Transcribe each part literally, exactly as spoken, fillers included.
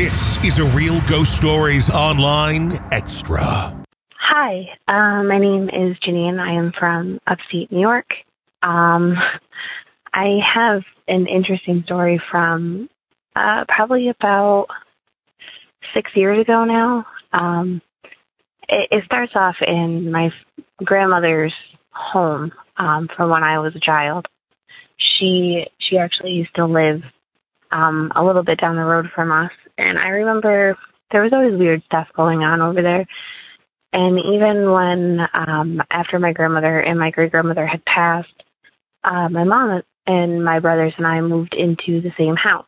This is a Real Ghost Stories Online Extra. Hi, uh, my name is Janine. I am from upstate New York. Um, I have an interesting story from uh, probably about six years ago now. Um, it, it starts off in my grandmother's home um, from when I was a child. She she actually used to live um, a little bit down the road from us, and I remember there was always weird stuff going on over there. And even when, um, after my grandmother and my great-grandmother had passed, uh, my mom and my brothers and I moved into the same house.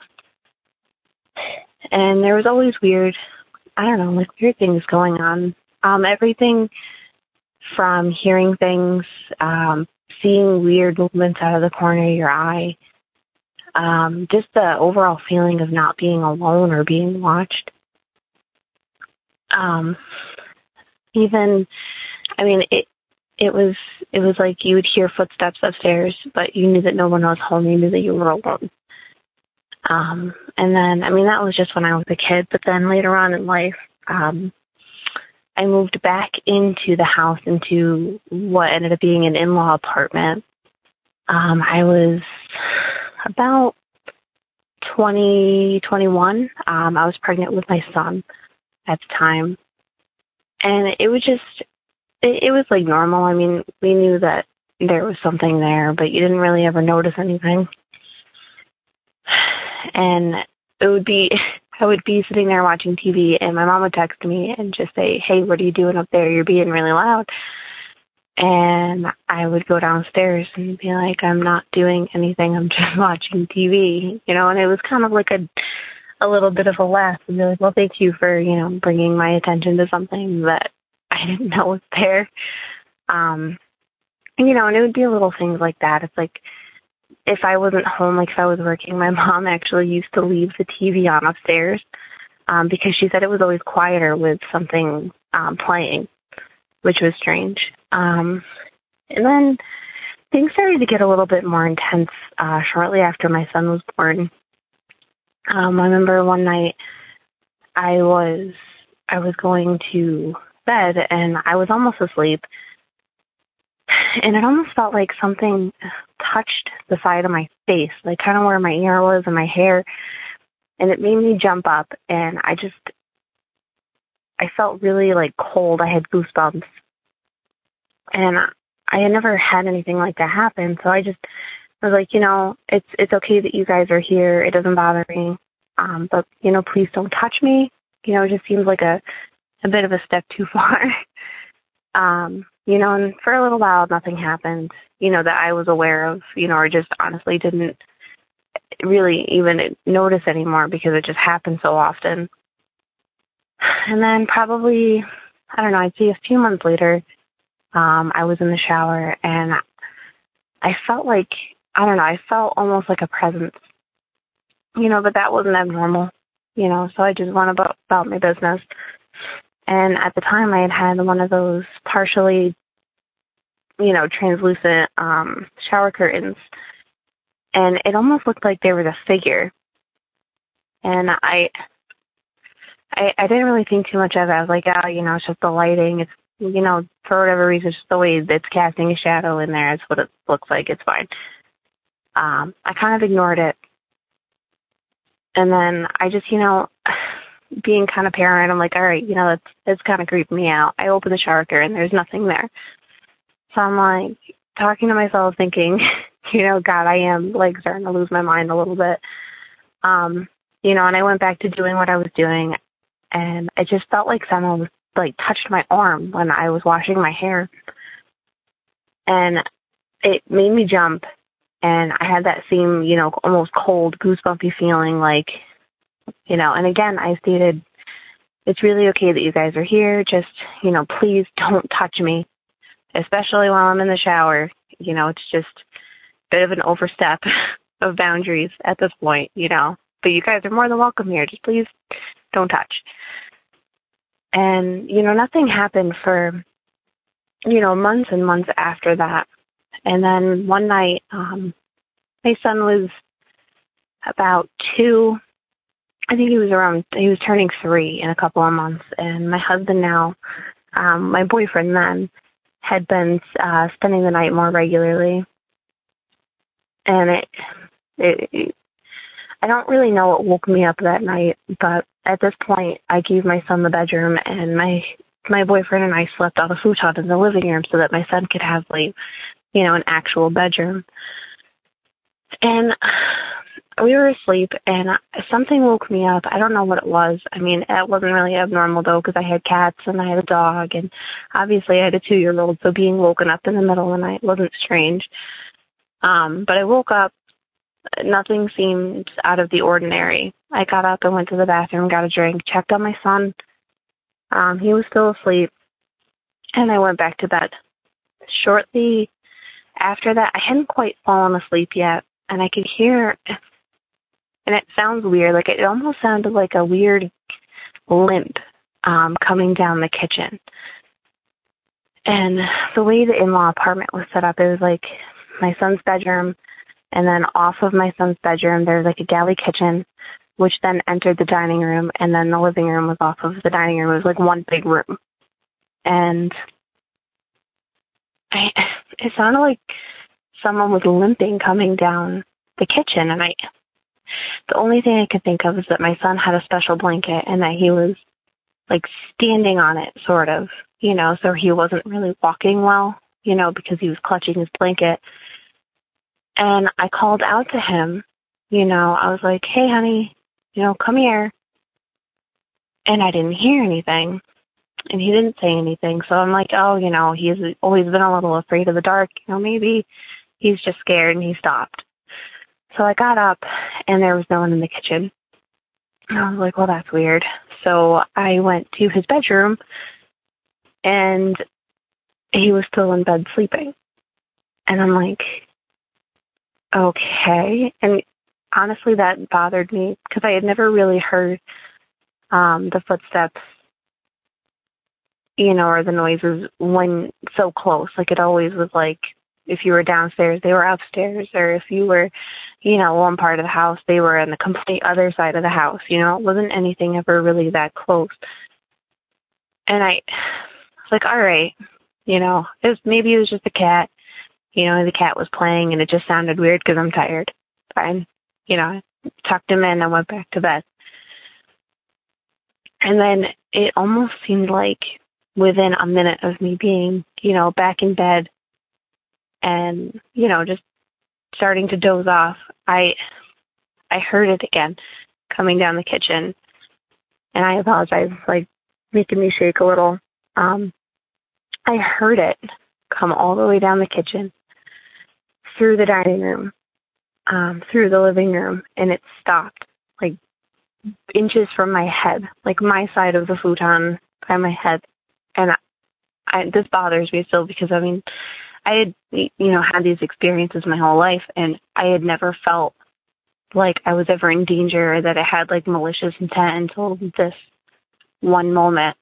And there was always weird, I don't know, like weird things going on. Um, everything from hearing things, um, seeing weird movements out of the corner of your eye, um, just the overall feeling of not being alone or being watched. Um... Even, I mean, it it was it was like you would hear footsteps upstairs, but you knew that no one was home. You knew that you were alone. Um, and then, I mean, that was just when I was a kid. But then later on in life, um, I moved back into the house, into what ended up being an in-law apartment. Um, I was about twenty, twenty-one. Um, I was pregnant with my son at the time. And it was just, it, it was like normal. I mean, we knew that there was something there, but you didn't really ever notice anything. And it would be, I would be sitting there watching T V, and my mom would text me and just say, "Hey, what are you doing up there? You're being really loud." And I would go downstairs and be like, "I'm not doing anything. I'm just watching T V," you know, and it was kind of like a, a little bit of a laugh and be like, "Well, thank you for, you know, bringing my attention to something that I didn't know was there." Um, and, you know, and it would be little things like that. It's like if I wasn't home, like if I was working, my mom actually used to leave the T V on upstairs um, because she said it was always quieter with something um, playing, which was strange. Um, and then things started to get a little bit more intense uh, shortly after my son was born. Um, I remember one night I was I was going to bed and I was almost asleep, and it almost felt like something touched the side of my face, like kind of where my ear was and my hair, and it made me jump up, and I just I felt really like cold. I had goosebumps, and I had never had anything like that happen, so I just I was like, you know, it's it's okay that you guys are here. It doesn't bother me. Um, but, you know, please don't touch me. You know, it just seems like a, a bit of a step too far. um, you know, and for a little while, nothing happened, you know, that I was aware of, you know, or just honestly didn't really even notice anymore because it just happened so often. And then probably, I don't know, I'd say a few months later, um, I was in the shower and I felt like, I don't know, I felt almost like a presence, you know, but that wasn't abnormal, you know, so I just went about, about my business. And at the time I had had one of those partially, you know, translucent um, shower curtains, and it almost looked like there was a figure. And I, I, I didn't really think too much of it. I was like, oh, you know, it's just the lighting. It's, you know, for whatever reason, it's just the way it's casting a shadow in there. It's what it looks like. It's fine. Um, I kind of ignored it. And then I just, you know, being kind of paranoid, I'm like, all right, you know, that's, that's kind of creeping me out. I open the shower curtain and there's nothing there. So I'm like talking to myself thinking, you know, God, I am like starting to lose my mind a little bit. Um, you know, and I went back to doing what I was doing, and I just felt like someone was like touched my arm when I was washing my hair. And it made me jump, and I had that same, you know, almost cold, goosebumpy feeling like, you know, and again, I stated, it's really okay that you guys are here. Just, you know, please don't touch me, especially while I'm in the shower. You know, it's just a bit of an overstep of boundaries at this point, you know, but you guys are more than welcome here. Just please don't touch. And, you know, nothing happened for, you know, months and months after that. And then one night, um, my son was about two, I think he was around, he was turning three in a couple of months. And my husband now, um, my boyfriend then, had been uh, spending the night more regularly. And it, it, it, I don't really know what woke me up that night, but at this point, I gave my son the bedroom, and my my boyfriend and I slept on a futon in the living room so that my son could have, like, you know, an actual bedroom. And we were asleep, and something woke me up. I don't know what it was. I mean, it wasn't really abnormal, though, because I had cats and I had a dog, and obviously I had a two-year-old, so being woken up in the middle of the night wasn't strange. Um, but I woke up. Nothing seemed out of the ordinary. I got up and went to the bathroom, got a drink, checked on my son. Um, he was still asleep, and I went back to bed. Shortly after that, I hadn't quite fallen asleep yet, and I could hear, and it sounds weird, like it almost sounded like a weird limp um, coming down the kitchen. And the way the in-law apartment was set up, it was like my son's bedroom, and then off of my son's bedroom, there was like a galley kitchen, which then entered the dining room, and then the living room was off of the dining room. It was like one big room. And I, it sounded like someone was limping coming down the kitchen, and I, the only thing I could think of is that my son had a special blanket and that he was like standing on it, sort of, you know, so he wasn't really walking well, you know, because he was clutching his blanket. And I called out to him, you know, I was like, hey, honey, you know, come here. And I didn't hear anything. And he didn't say anything. So I'm like, oh, you know, he's always been a little afraid of the dark. You know, maybe he's just scared, and he stopped. So I got up, and there was no one in the kitchen. And I was like, well, that's weird. So I went to his bedroom, and he was still in bed sleeping. And I'm like, okay. And honestly, that bothered me because I had never really heard um, the footsteps, you know, or the noises when so close. Like, it always was like, if you were downstairs, they were upstairs, or if you were, you know, one part of the house, they were in the complete other side of the house. You know, it wasn't anything ever really that close. And I was like, all right, you know, it was, maybe it was just a cat. You know, the cat was playing, and it just sounded weird because I'm tired. Fine. You know, I tucked him in and went back to bed. And then it almost seemed like within a minute of me being, you know, back in bed and, you know, just starting to doze off, I I heard it again coming down the kitchen. And I apologize, like, making me shake a little. Um, I heard it come all the way down the kitchen, through the dining room, um, through the living room, and it stopped, like, inches from my head, like my side of the futon by my head. And I, I, this bothers me still because, I mean, I had, you know, had these experiences my whole life, and I had never felt like I was ever in danger or that I had, like, malicious intent until this one moment.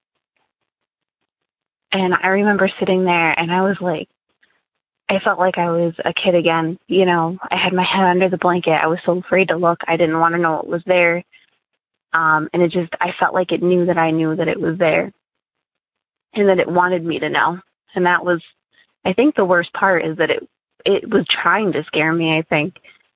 And I remember sitting there, and I was like, I felt like I was a kid again. You know, I had my head under the blanket. I was so afraid to look. I didn't want to know what was there. Um, and it just, I felt like it knew that I knew that it was there and that it wanted me to know. And that was, I think the worst part is that it, it was trying to scare me, I think.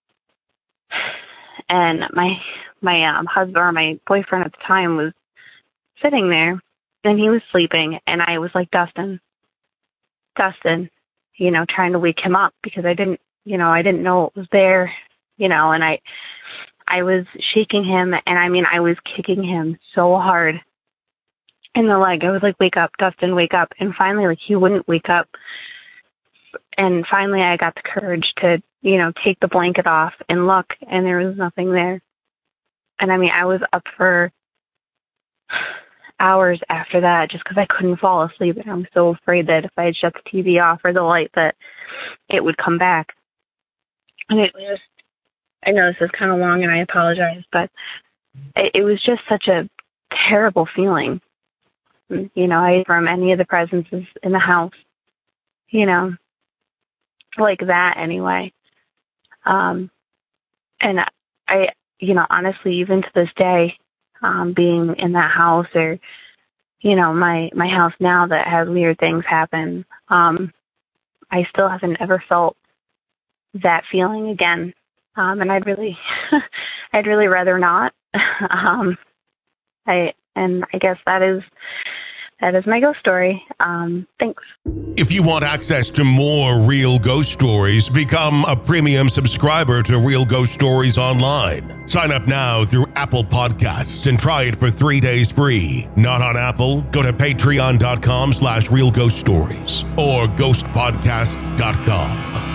And my, my um, husband or my boyfriend at the time was sitting there, and he was sleeping, and I was like, Dustin, Dustin, you know, trying to wake him up because I didn't, you know, I didn't know it was there, you know, and I, I was shaking him, and I mean, I was kicking him so hard in the leg. I was like, wake up, Dustin, wake up. And finally, like, he wouldn't wake up. And finally I got the courage to, you know, take the blanket off and look, and there was nothing there. And I mean, I was up for hours after that just because I couldn't fall asleep. And I was so afraid that if I had shut the T V off or the light that it would come back. And it was, I know this is kind of long and I apologize, but it, it was just such a terrible feeling. You know, I from any of the presences in the house, you know, like that anyway. Um, and I, you know, honestly, even to this day, um, being in that house or, you know, my, my house now that has weird things happen, um, I still haven't ever felt that feeling again. Um, and I'd really, I'd really rather not. um, I, and I guess that is, that is my ghost story. Um, thanks. If you want access to more Real Ghost Stories, become a premium subscriber to Real Ghost Stories Online. Sign up now through Apple Podcasts and try it for three days free. Not on Apple? Go to patreon.com slash Real Ghost Stories or ghost podcast dot com.